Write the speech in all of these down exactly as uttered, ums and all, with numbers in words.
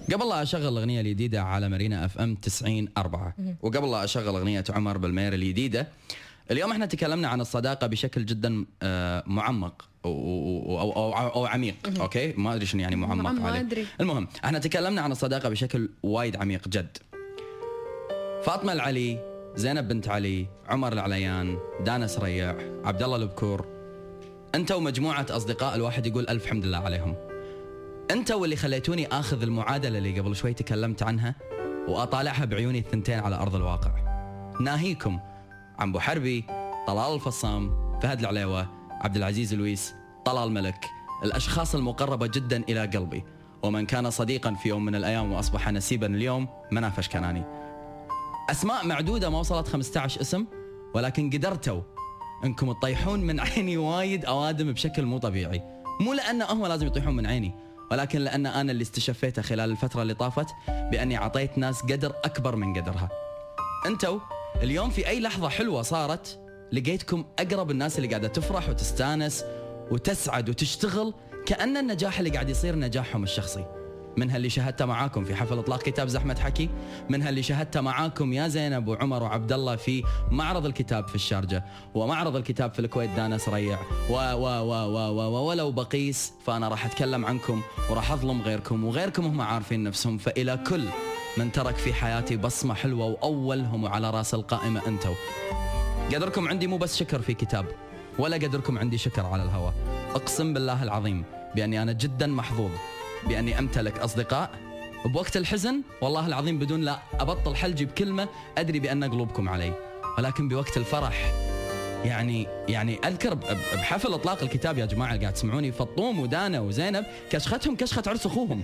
قبل لا أشغل الأغنية الجديدة على مارينا اف ام تسعين أربعة، وقبل لا أشغل أغنية عمر بالمير الجديدة، اليوم احنا تكلمنا عن الصداقة بشكل جدا معمق أو, أو, أو, أو عميق. أوكي، ما أدري شنو يعني معمق ما عليه. أدري. المهم احنا تكلمنا عن الصداقة بشكل وايد عميق جد. فاطمة العلي، زينب بنت علي، عمر العليان، دانا سريع، عبد الله البكور، انتوا مجموعة أصدقاء الواحد يقول ألف حمد لله عليهم. انتوا اللي خليتوني آخذ المعادلة اللي قبل شوي تكلمت عنها وأطالعها بعيوني الثنتين على أرض الواقع. ناهيكم عن بو حربي، طلال الفصام، فهد العليوة، عبد العزيز لويس، طلال ملك، الأشخاص المقربة جدا إلى قلبي، ومن كان صديقا في يوم من الأيام وأصبح نسيبا اليوم، مناف أشكناني. أسماء معدودة ما وصلت خمسة عشر اسم، ولكن قدرتوا انكم تطيحون من عيني وايد اوادم بشكل مو طبيعي. مو لان هم لازم يطيحون من عيني، ولكن لان انا اللي استشفيته خلال الفتره اللي طافت باني عطيت ناس قدر اكبر من قدرها. انتوا اليوم في اي لحظه حلوه صارت لقيتكم اقرب الناس اللي قاعده تفرح وتستانس وتسعد وتشتغل كأن النجاح اللي قاعد يصير نجاحهم الشخصي. منها اللي شهدته معاكم في حفل اطلاق كتاب زحمة حكي، منها اللي شهدته معاكم يا زينب وعمر وعبد الله في معرض الكتاب في الشارجة، ومعرض الكتاب في الكويت دانا سريع، و و و و و ولو بقيس. فانا راح اتكلم عنكم وراح اظلم غيركم، وغيركم هم عارفين نفسهم. فإلى كل من ترك في حياتي بصمة حلوة واولهم على راس القائمة انتوا. قدركم عندي مو بس شكر في كتاب، ولا قدركم عندي شكر على الهواء. اقسم بالله العظيم باني انا جدا محظوظ بأني أمتلك أصدقاء بوقت الحزن، والله العظيم بدون لا أبطل حلجي بكلمة أدري بأن قلوبكم علي، ولكن بوقت الفرح يعني يعني أذكر بحفل إطلاق الكتاب يا جماعة اللي قاعد تسمعوني، فطوم ودانا وزينب كشختهم كشخة عرس أخوهم.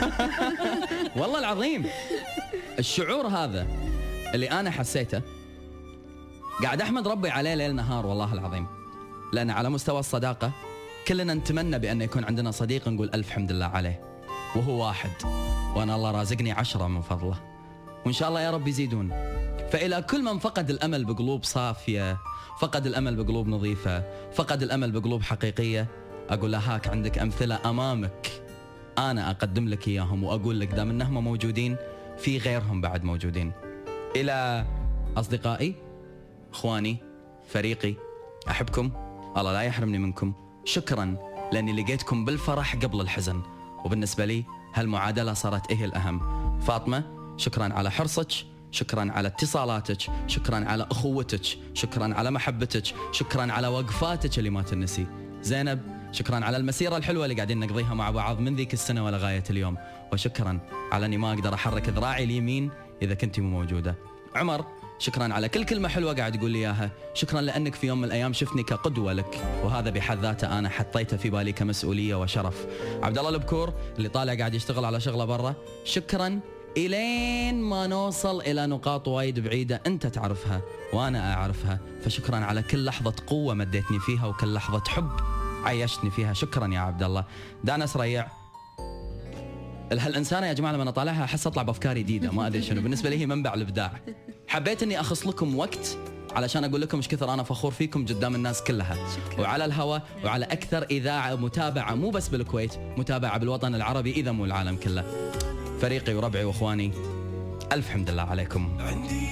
والله العظيم الشعور هذا اللي أنا حسيته قاعد أحمد ربي عليه ليل نهار والله العظيم. لأن على مستوى الصداقة كلنا نتمنى بأن يكون عندنا صديق نقول ألف حمد لله عليه، وهو واحد، وأنا الله رازقني عشرة من فضله، وإن شاء الله يا رب يزيدون. فإلى كل من فقد الأمل بقلوب صافية، فقد الأمل بقلوب نظيفة، فقد الأمل بقلوب حقيقية، أقول له هاك عندك أمثلة أمامك، أنا أقدم لك إياهم وأقول لك دام إنهم موجودين في غيرهم بعد موجودين. إلى أصدقائي، إخواني، فريقي، أحبكم، الله لا يحرمني منكم. شكرا لأني لقيتكم بالفرح قبل الحزن، وبالنسبة لي هالمعادلة صارت إيه الأهم. فاطمة شكرا على حرصك، شكرا على اتصالاتك، شكرا على أخوتك، شكرا على محبتك، شكرا على وقفاتك اللي ما تنسي. زينب شكرا على المسيرة الحلوة اللي قاعدين نقضيها مع بعض من ذيك السنة ولغاية اليوم، وشكرا على أني ما أقدر أحرك ذراعي اليمين إذا كنتي مو موجودة. عمر شكرا على كل كلمة حلوة قاعد تقول لي إياها، شكرا لأنك في يوم من الأيام شفتني كقدوة لك، وهذا بحد ذاته أنا حطيته في بالي كمسؤولية وشرف. عبد الله البكور اللي طالع قاعد يشتغل على شغله برا، شكرا إلين ما نوصل إلى نقاط وايد بعيدة أنت تعرفها وأنا أعرفها، فشكرا على كل لحظة قوة مديتني فيها وكل لحظة حب عيشتني فيها. شكرا يا عبد الله. دانا سريع، هالإنسانة يا جماعة لما أطالعها أحس أطلع بأفكار جديدة، ما أدري شنو، بالنسبة لي هي منبع الإبداع. حبيت أني أخص لكم وقت علشان أقول لكم إيش كثر أنا فخور فيكم قدام الناس كلها، شكرا. وعلى الهواء وعلى أكثر إذاعة متابعة مو بس بالكويت، متابعة بالوطن العربي إذا مو العالم كله. فريقي وربعي وإخواني، ألف حمد لله عليكم. عندي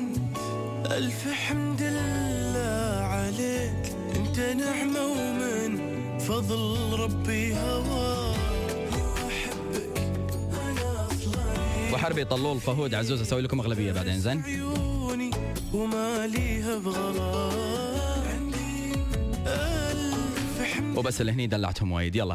ألف حمد لله عليك، أنت نعمة ومن فضل ربي هواك، وأحبك أنا أصلاً. وحربي طلول فهود عزوز أسوي لكم أغلبية بعدين زين. وما ليها بغلاك، عندي ألف حمد. وبس اللي هني دلعتهم وايد. يلا